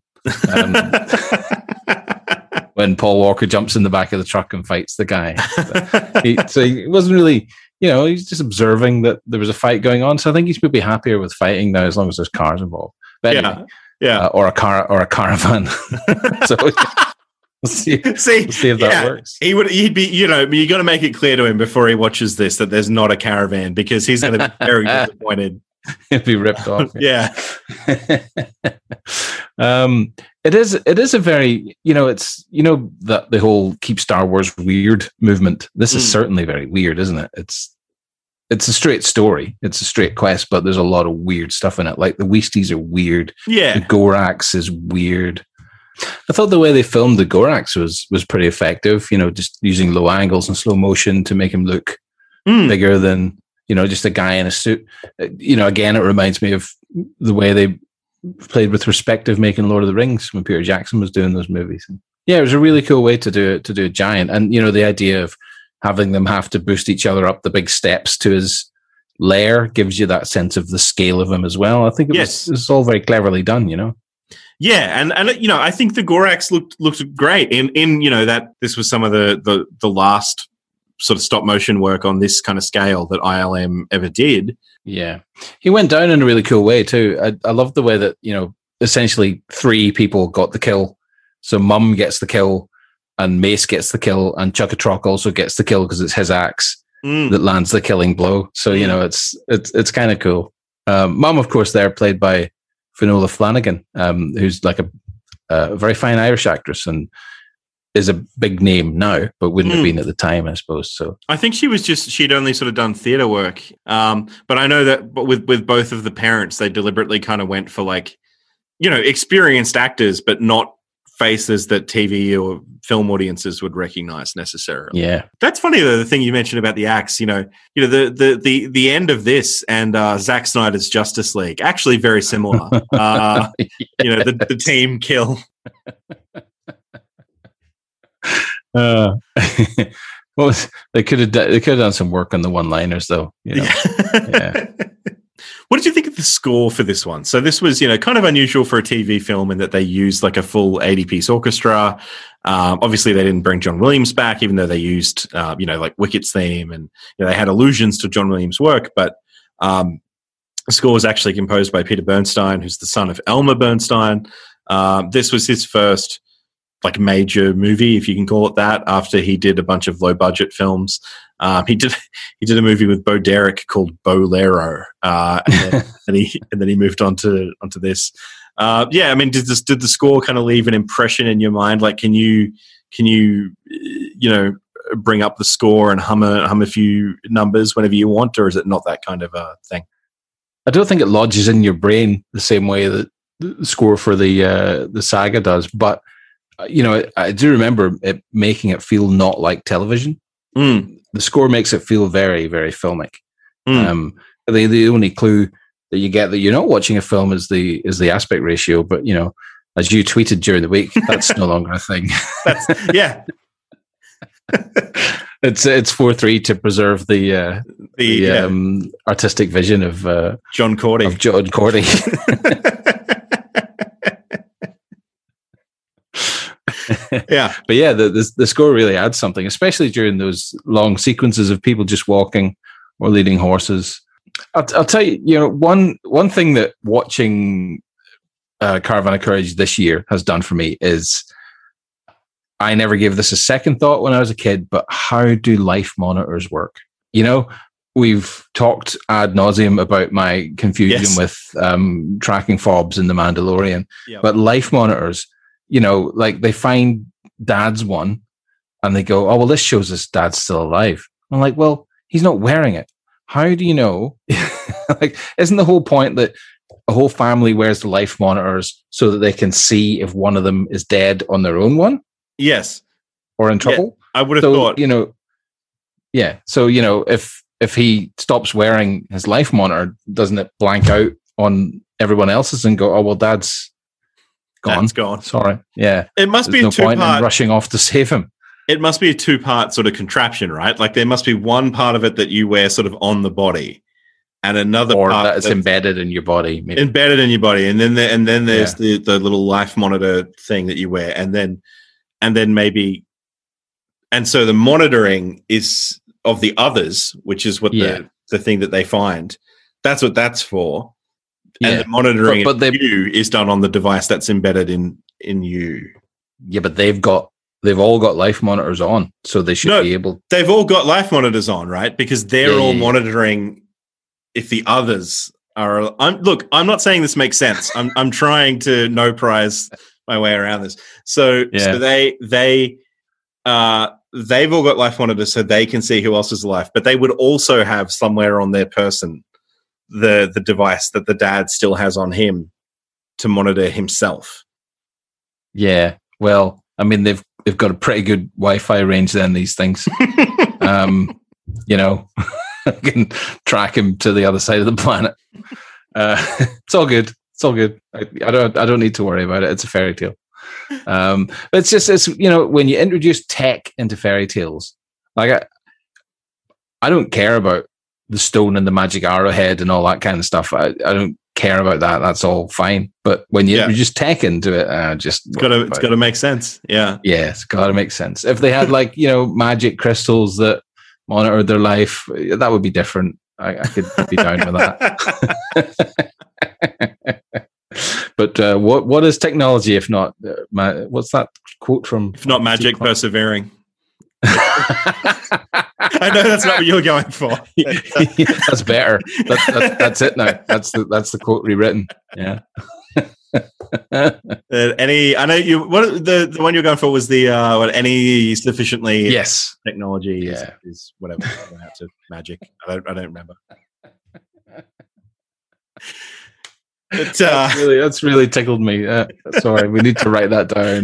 When Paul Walker jumps in the back of the truck and fights the guy. So he wasn't really, he's just observing that there was a fight going on. So I think he's maybe happier with fighting now as long as there's cars involved. But anyway, or a caravan. So we'll see if that works. He'd be, you got to make it clear to him before he watches this that there's not a caravan, because he's going to be very disappointed. He'd be ripped off. Yeah. It is a very, it's, that the whole keep Star Wars weird movement. This is certainly very weird, isn't it? It's a straight story. It's a straight quest, but there's a lot of weird stuff in it. Like the Weasties are weird. Yeah. The Gorax is weird. I thought the way they filmed the Gorax was pretty effective, just using low angles and slow motion to make him look bigger than, just a guy in a suit. Again, it reminds me of the way they played with respective making Lord of the Rings when Peter Jackson was doing those movies. And yeah, it was a really cool way to do a giant. And, the idea of having them have to boost each other up the big steps to his lair gives you that sense of the scale of him as well. I think it was all very cleverly done, Yeah, and I think the Gorax looked great in that this was some of the last sort of stop motion work on this kind of scale that ILM ever did. Yeah, he went down in a really cool way too. I love the way that essentially 3 people got the kill. So Mum gets the kill, and Mace gets the kill, and Chukotron also gets the kill because it's his axe that lands the killing blow. So it's kind of cool. Mum, of course, there played by Finola Flanagan, who's like a very fine Irish actress and is a big name now, but wouldn't have been at the time, I suppose. So I think she'd only sort of done theatre work. But I know that with both of the parents, they deliberately kind of went for experienced actors, but not faces that TV or film audiences would recognize necessarily. Yeah. That's funny though, the thing you mentioned about the axe, the end of this and Zack Snyder's Justice League, actually very similar. The team kill. They could have done some work on the one-liners though. Yeah. What did you think of the score for this one? So this was, kind of unusual for a TV film in that they used like a full 80-piece orchestra. Obviously, they didn't bring John Williams back, even though they used, like Wicket's theme, and they had allusions to John Williams' work. But the score was actually composed by Peter Bernstein, who's the son of Elmer Bernstein. This was his first major movie, if you can call it that, after he did a bunch of low budget films. He did a movie with Bo Derek called Bolero, and then he moved on to this. Did the score kind of leave an impression in your mind? Like, can you bring up the score and hum a few numbers whenever you want, or is it not that kind of a thing? I don't think it lodges in your brain the same way that the score for the saga does, but I do remember it making it feel not like television. The score makes it feel very, very filmic. The only clue that you get that you're not watching a film is the aspect ratio, but as you tweeted during the week, that's no longer a thing. Yeah. It's 4:3 to preserve the artistic vision of John Cordy. Yeah, but yeah, the score really adds something, especially during those long sequences of people just walking or leading horses. I'll tell you, one thing that watching Caravan of Courage this year has done for me is I never gave this a second thought when I was a kid, but how do life monitors work? We've talked ad nauseum about my confusion with tracking fobs in The Mandalorian, but life monitors, they find dad's one and they go, oh, well, this shows us dad's still alive. I'm like, well, he's not wearing it. How do you know? Isn't the whole point that a whole family wears the life monitors so that they can see if one of them is dead on their own one? Yes. Or in trouble? Yeah, I would have thought. Yeah. So, if he stops wearing his life monitor, doesn't it blank out on everyone else's and go, oh, well, dad's gone. Dad's gone. Sorry. Yeah. It must There's be no a two-part. point in rushing off to save him. It must be a two-part sort of contraption, right? Like there must be one part of it that you wear sort of on the body, and another or part that's embedded in your body. Maybe. Embedded in your body, and then there's the little life monitor thing that you wear, and then maybe, and so the monitoring is of the others, which is what the thing that they find. That's what that's for. Yeah. And the monitoring of you is done on the device that's embedded in you. Yeah, but they've all got life monitors on, so they should be able. They've all got life monitors on, right? Because they're all monitoring if the others are. I'm not saying this makes sense. I'm trying to no prize my way around this. So they've all got life monitors, so they can see who else is alive. But they would also have somewhere on their person the device that the dad still has on him to monitor himself. Yeah. Well, I mean, they've got a pretty good Wi-Fi range then, these things. Can track him to the other side of the planet. It's all good. It's all good. I don't need to worry about it. It's a fairy tale. But it's when you introduce tech into fairy tales, like I don't care about the stone and the magic arrowhead and all that kind of stuff. I don't care about that. That's all fine. But when you introduce tech into it, it's got to make sense. Yeah, it's got to make sense. If they had magic crystals that monitored their life, that would be different. I could be down with that. But what is technology if not what's that quote from? If not magic, persevering. I know that's not what you're going for. That's better. That's it now. That's the quote rewritten. Yeah. I know you. What the one you're going for was the any sufficiently technology is whatever. I don't have to magic. I don't remember. But, that's really tickled me. Sorry, we need to write that down.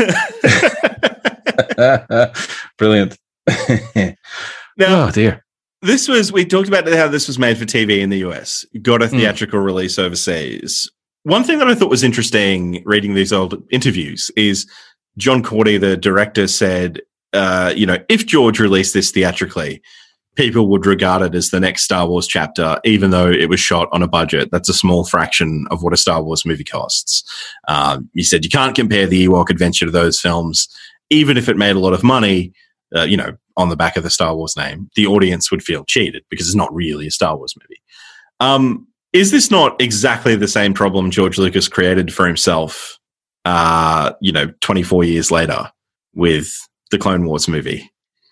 Brilliant. Now, oh dear. We talked about how this was made for TV in the US, got a theatrical release overseas. One thing that I thought was interesting reading these old interviews is John Cordy, the director, said, if George released this theatrically, people would regard it as the next Star Wars chapter, even though it was shot on a budget. That's a small fraction of what a Star Wars movie costs. He said, you can't compare the Ewok adventure to those films. even if it made a lot of money, on the back of the Star Wars name, the audience would feel cheated because it's not really a Star Wars movie. Is this not exactly the same problem George Lucas created for himself, 24 years later with the Clone Wars movie?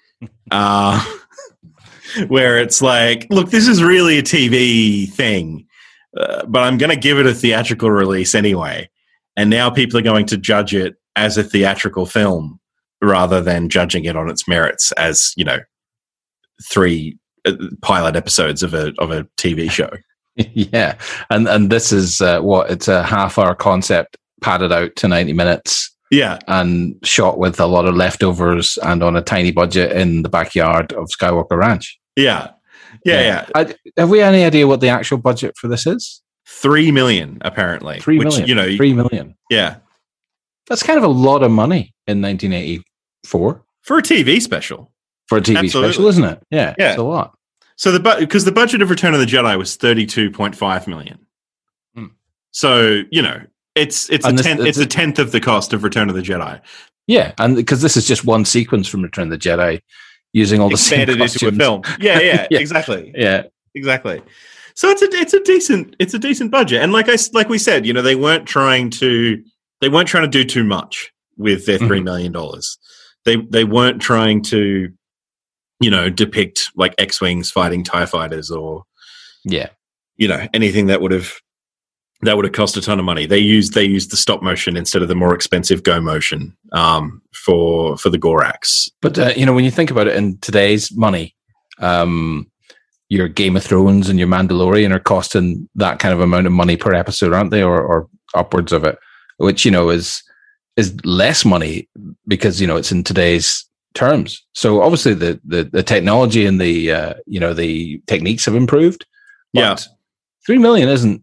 Where it's like, look, this is really a TV thing, but I'm going to give it a theatrical release anyway. And now people are going to judge it as a theatrical film rather than judging it on its merits as, 3 pilot episodes of a TV show. Yeah. And this is it's a half-hour concept padded out to 90 minutes. Yeah. And shot with a lot of leftovers and on a tiny budget in the backyard of Skywalker Ranch. Yeah. Have we any idea what the actual budget for this is? $3 million, apparently. $3 million. $3 million. Yeah. That's kind of a lot of money in 1984. For a TV special. For a TV special, isn't it? Yeah. It's a lot. So because the budget of Return of the Jedi was $32.5 million. So, it's a tenth of the cost of Return of the Jedi. Yeah, and because this is just one sequence from Return of the Jedi using all the same costumes. Into a film. Yeah, exactly. Yeah. Exactly. So it's a decent budget. And like we said, they weren't trying to do too much with their $3 million. They weren't trying to depict like X-Wings fighting TIE fighters or anything that would have cost a ton of money. They used the stop motion instead of the more expensive go motion for the Gorax. But when you think about it in today's money, your Game of Thrones and your Mandalorian are costing that kind of amount of money per episode, aren't they, or upwards of it, which is less money because it's in today's terms. So obviously the technology and the techniques have improved. But $3 million isn't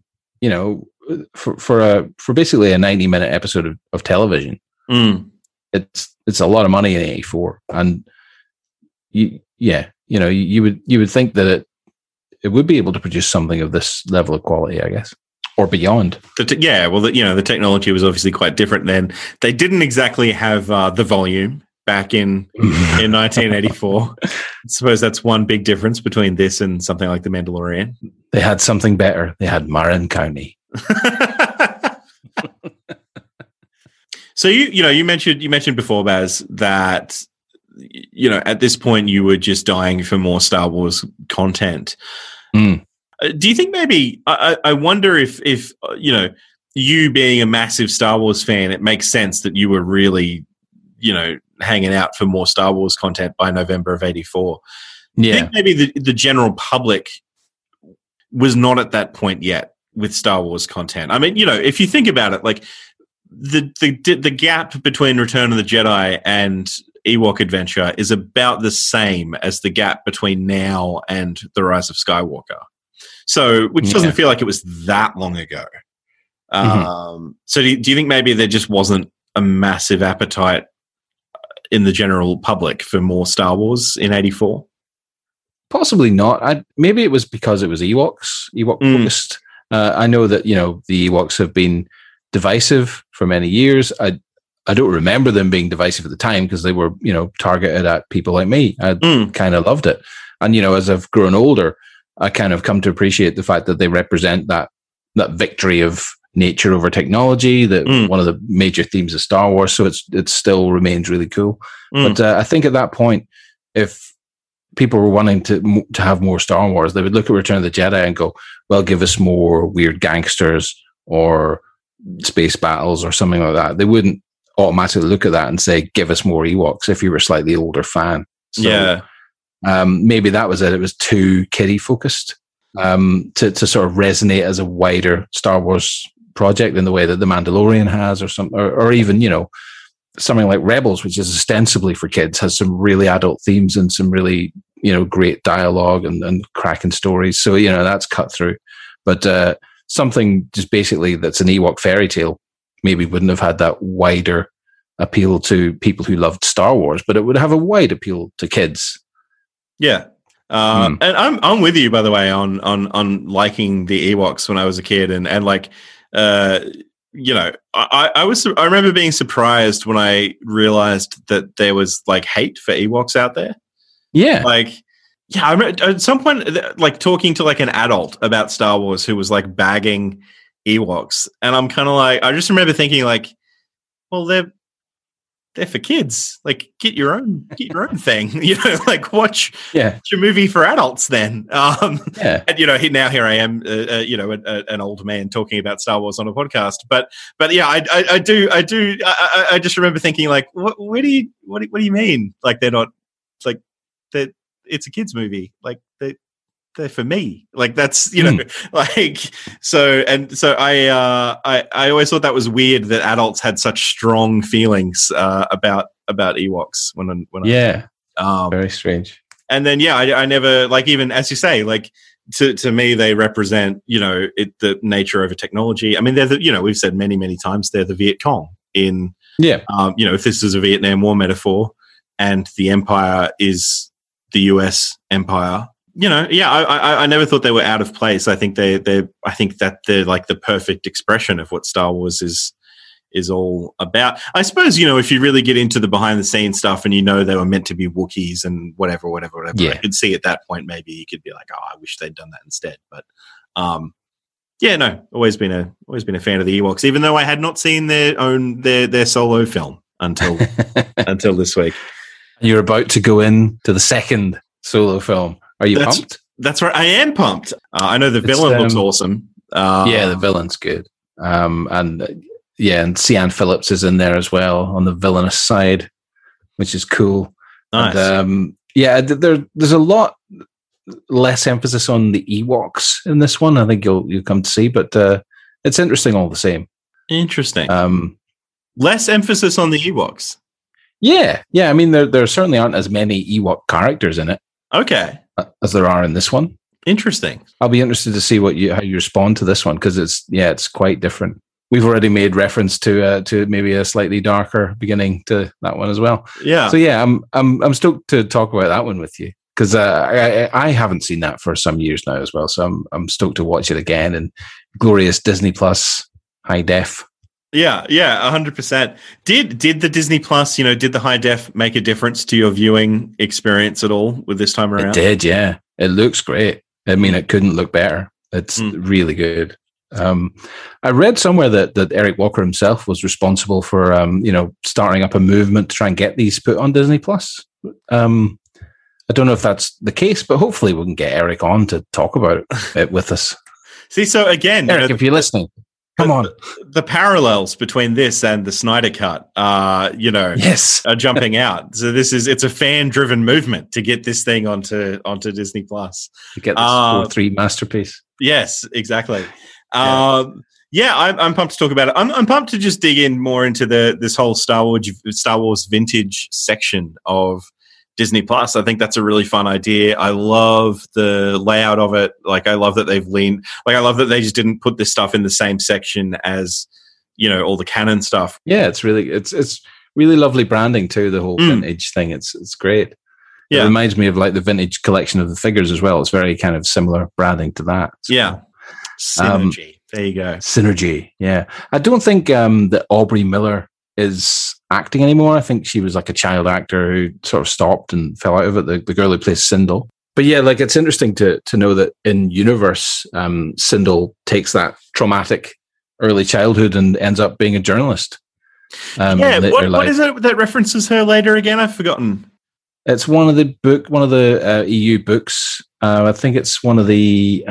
for basically a 90-minute episode of television. It's a lot of money in 84, and you would think that it would be able to produce something of this level of quality, I guess, or beyond. The technology was obviously quite different then. They didn't exactly have the volume back in 1984. I suppose that's one big difference between this and something like The Mandalorian. They had something better. They had Marin County. So you mentioned before, Baz, that at this point you were just dying for more Star Wars content. Do you think maybe I wonder if you being a massive Star Wars fan, it makes sense that you were really hanging out for more Star Wars content by November of 84. Yeah. I think maybe the general public was not at that point yet with Star Wars content. I mean, if you think about it, like the gap between Return of the Jedi and Ewok Adventure is about the same as the gap between now and The Rise of Skywalker. So, which doesn't feel like it was that long ago. So do you think maybe there just wasn't a massive appetite in the general public for more Star Wars in 84? Possibly not. Maybe it was because it was Ewok focused. I know that, the Ewoks have been divisive for many years. I don't remember them being divisive at the time because they were, targeted at people like me. I kind of loved it. And, as I've grown older, I kind of come to appreciate the fact that they represent that victory of nature over technology, that one of the major themes of Star Wars. So it still remains really cool. But I think at that point, if people were wanting to have more Star Wars, they would look at Return of the Jedi and go, well, give us more weird gangsters or space battles or something like that. They wouldn't automatically look at that and say, give us more Ewoks if you were a slightly older fan. So, maybe that was it. It was too kiddie focused to sort of resonate as a wider Star Wars project in the way that The Mandalorian has, or even, something like Rebels, which is ostensibly for kids, has some really adult themes and some really, great dialogue and cracking stories. So, that's cut through. But something just basically that's an Ewok fairy tale maybe wouldn't have had that wider appeal to people who loved Star Wars, but it would have a wide appeal to kids. Yeah. And I'm with you, by the way, on liking the Ewoks when I was a kid, and like I remember being surprised when I realized that there was like hate for Ewoks out there. Yeah. I remember at some point, like talking to like an adult about Star Wars who was like bagging Ewoks, and I'm kind of like, I just remember thinking like, well, they're for kids. Like, get your own thing. Like watch a movie for adults. Then, And here I am, an old man talking about Star Wars on a podcast. But yeah, I just remember thinking like, what do you mean? Like they're not like that. It's a kids movie. Like they're for me. Like that's like so. And so I always thought that was weird that adults had such strong feelings about Ewoks when very strange. And then I never, like, even as you say, like to me they represent the nature over technology. I mean they're we've said many times they're the Viet Cong in if this is a Vietnam War metaphor and the Empire is the US Empire. I never thought they were out of place. I think I think that they're like the perfect expression of what Star Wars is all about. I suppose, if you really get into the behind the scenes stuff and they were meant to be Wookiees and whatever. I could see at that point maybe you could be like, oh, I wish they'd done that instead. But always been a fan of the Ewoks, even though I had not seen their solo film until this week. You're about to go in to the second solo film. Are you pumped? That's right. I am pumped. I know the villain looks awesome. The villain's good. And Sian Phillips is in there as well on the villainous side, which is cool. Nice. And, there's a lot less emphasis on the Ewoks in this one. I think you'll come to see, but it's interesting all the same. Interesting. Less emphasis on the Ewoks. Yeah. I mean, there certainly aren't as many Ewok characters in it. Okay. As there are in this one. Interesting. I'll be interested to see how you respond to this one, because it's quite different. We've already made reference to maybe a slightly darker beginning to that one as well. Yeah. So I'm stoked to talk about that one with you, because I haven't seen that for some years now as well. So I'm stoked to watch it again in glorious Disney Plus high def. Yeah, 100%. Did the Disney Plus, did the high def make a difference to your viewing experience at all with this time around? It did, yeah. It looks great. I mean, it couldn't look better. It's really good. I read somewhere that Eric Walker himself was responsible for, starting up a movement to try and get these put on Disney Plus. I don't know if that's the case, but hopefully we can get Eric on to talk about it with us. See, so again, Eric, if you're listening, come on. The parallels between this and the Snyder Cut, yes, are jumping out. So it's a fan-driven movement to get this thing onto Disney Plus. To get this 4:3 masterpiece. Yes, exactly. I'm pumped to talk about it. I'm pumped to just dig in more into this whole Star Wars vintage section of Disney Plus. I think that's a really fun idea. I love the layout of it. Like, I love that they've leaned. Like, I love that they just didn't put this stuff in the same section as all the canon stuff. Yeah, it's really lovely branding too. The whole vintage thing. It's great. Yeah, it reminds me of like the vintage collection of the figures as well. It's very kind of similar branding to that. Yeah. Synergy. There you go. Synergy. Yeah. I don't think that Aubrey Miller is acting anymore. I think she was like a child actor who sort of stopped and fell out of it. The girl who plays Sindel. But yeah, like, it's interesting to know that in universe, Sindel takes that traumatic early childhood and ends up being a journalist. What is it that references her later again? I've forgotten. It's one of the EU books. I think it's one of the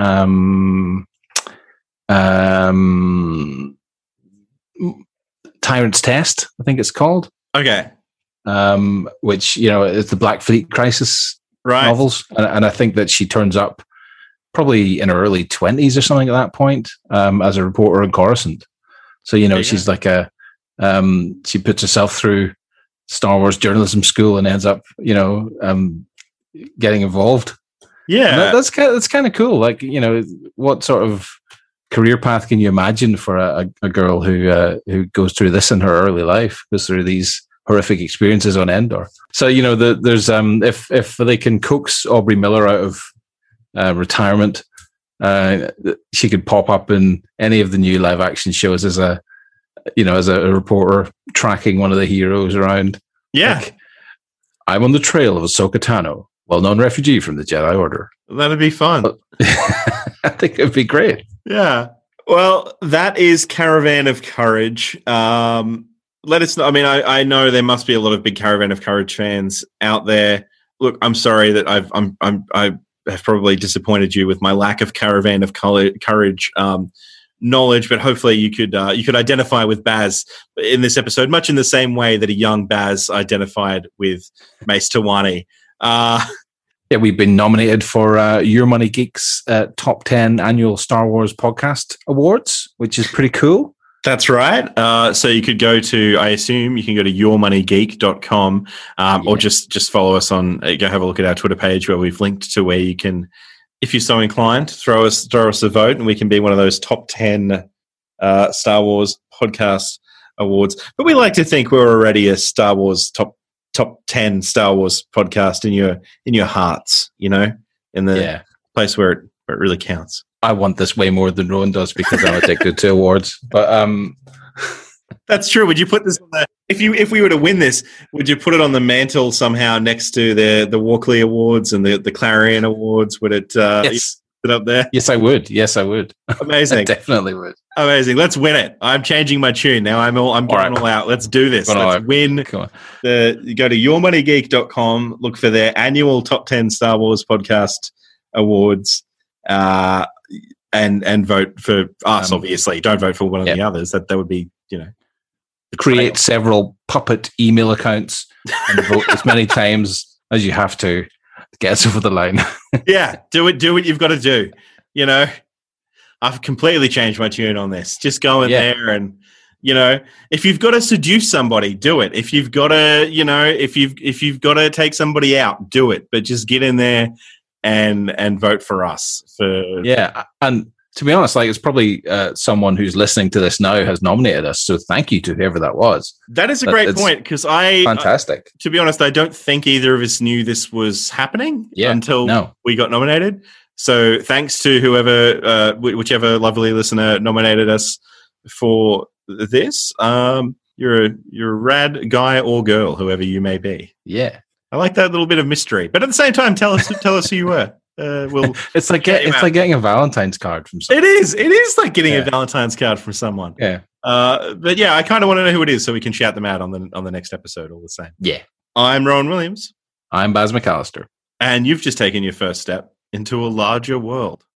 Tyrant's Test, I think it's called. Okay. Which, is the Black Fleet Crisis novels. And I think that she turns up probably in her early 20s or something at that point, as a reporter in Coruscant. So, she's like she puts herself through Star Wars journalism school and ends up, getting involved. Yeah. That's kind of cool. Like, what sort of career path can you imagine for a girl who goes through this in her early life, goes through these horrific experiences on Endor? So, there's if they can coax Aubrey Miller out of retirement, she could pop up in any of the new live action shows as a as a reporter tracking one of the heroes around. Yeah. Like, I'm on the trail of Ahsoka Tano, well-known refugee from the Jedi Order. That'd be fun. I think it'd be great. Yeah. Well, that is Caravan of Courage. Let us know. I mean, I know there must be a lot of big Caravan of Courage fans out there. Look, I'm sorry that I have probably disappointed you with my lack of Caravan of Courage knowledge, but hopefully you could identify with Baz in this episode, much in the same way that a young Baz identified with Mace Tawani. Yeah, we've been nominated for Your Money Geeks Top 10 Annual Star Wars Podcast Awards, which is pretty cool. That's right. So you could go to, I assume you can go to yourmoneygeek.com or just follow us on, go have a look at our Twitter page where we've linked to where you can, if you're so inclined, throw us a vote and we can be one of those top 10 Star Wars podcast awards. But we like to think we're already a Star Wars top 10 Star Wars podcast in your hearts, in the place where it really counts. I want this way more than Rowan does because I'm addicted to awards. But that's true. Would you put this on the, if we were to win this, would you put it on the mantle somehow next to the Walkley Awards and the Clarion Awards? Would it yes. Put it up there? Yes, I would. Amazing. I definitely would. Amazing. Let's win it. I'm changing my tune now. I'm going all out. Let's do this. Let's win. You go to yourmoneygeek.com, look for their annual top 10 Star Wars podcast awards. And vote for us, obviously. Don't vote for one of the others. That would be, create several puppet email accounts and vote as many times as you have to get us over the line. Yeah, do what you've got to do. I've completely changed my tune on this. Just go in there and, if you've got to seduce somebody, do it. If you've got to, if you've got to take somebody out, do it. But just get in there and vote for us. And to be honest, it's probably someone who's listening to this now has nominated us. So thank you to whoever that was. That is a great point because fantastic. To be honest, I don't think either of us knew this was happening until we got nominated. So thanks to whoever, whichever lovely listener nominated us for this. You're a rad guy or girl, whoever you may be. Yeah. I like that little bit of mystery, but at the same time, tell us who you were. It's like getting a Valentine's card from someone. It is like getting a Valentine's card from someone. Yeah. But yeah, I kind of want to know who it is so we can shout them out on the next episode. All the same. Yeah. I'm Rowan Williams. I'm Baz McAllister, and you've just taken your first step into a larger world.